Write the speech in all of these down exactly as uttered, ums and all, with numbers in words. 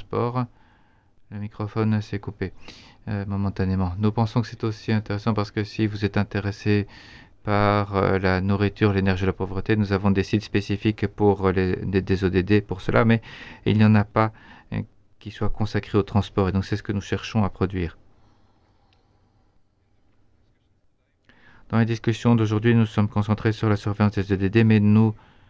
transport. Le microphone s'est coupé euh, momentanément. Nous pensons que c'est aussi intéressant parce que si vous êtes intéressé par euh, la nourriture, l'énergie et la pauvreté, nous avons des sites spécifiques pour les, des, des O D D pour cela, mais il n'y en a pas euh, qui soient consacrés au transport. Et donc c'est ce que nous cherchons à produire. Dans les discussions d'aujourd'hui, nous sommes concentrés sur la surveillance des O D D, mais nous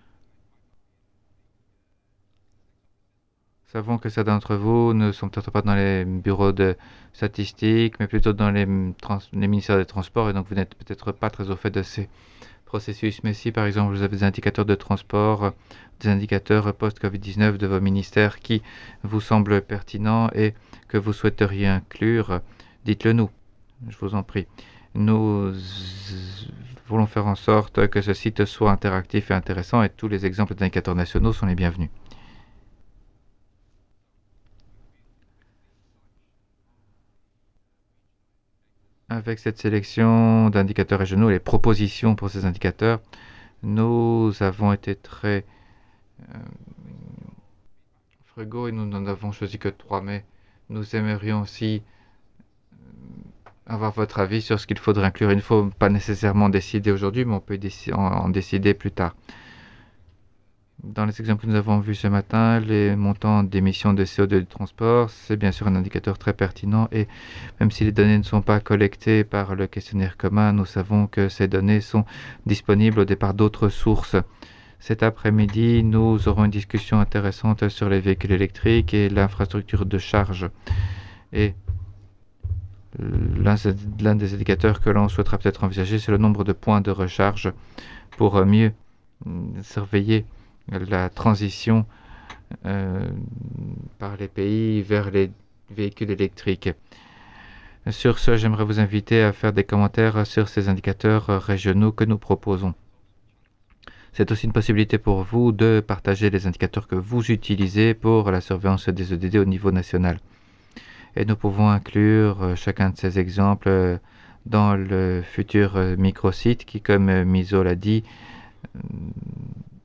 savons que certains d'entre vous ne sont peut-être pas dans les bureaux de statistiques, mais plutôt dans les, trans- les ministères des Transports, et donc vous n'êtes peut-être pas très au fait de ces processus. Mais si, par exemple, vous avez des indicateurs de transport, des indicateurs post-covid dix-neuf de vos ministères qui vous semblent pertinents et que vous souhaiteriez inclure, dites-le nous, je vous en prie. Nous voulons faire en sorte que ce site soit interactif et intéressant et tous les exemples d'indicateurs nationaux sont les bienvenus. Avec cette sélection d'indicateurs régionaux et les propositions pour ces indicateurs, nous avons été très euh, frugaux et nous n'en avons choisi que trois, mais nous aimerions aussi avoir votre avis sur ce qu'il faudrait inclure. Il ne faut pas nécessairement décider aujourd'hui, mais on peut en, en décider plus tard. Dans les exemples que nous avons vus ce matin, les montants d'émissions de C O deux du transport, c'est bien sûr un indicateur très pertinent et même si les données ne sont pas collectées par le questionnaire commun, nous savons que ces données sont disponibles au départ d'autres sources. Cet après-midi, nous aurons une discussion intéressante sur les véhicules électriques et l'infrastructure de charge. Et l'un des indicateurs que l'on souhaitera peut-être envisager, c'est le nombre de points de recharge pour mieux surveiller la transition euh, par les pays vers les véhicules électriques. Sur ce, j'aimerais vous inviter à faire des commentaires sur ces indicateurs régionaux que nous proposons. C'est aussi une possibilité pour vous de partager les indicateurs que vous utilisez pour la surveillance des O D D au niveau national. Et nous pouvons inclure chacun de ces exemples dans le futur microsite qui, comme Miso l'a dit,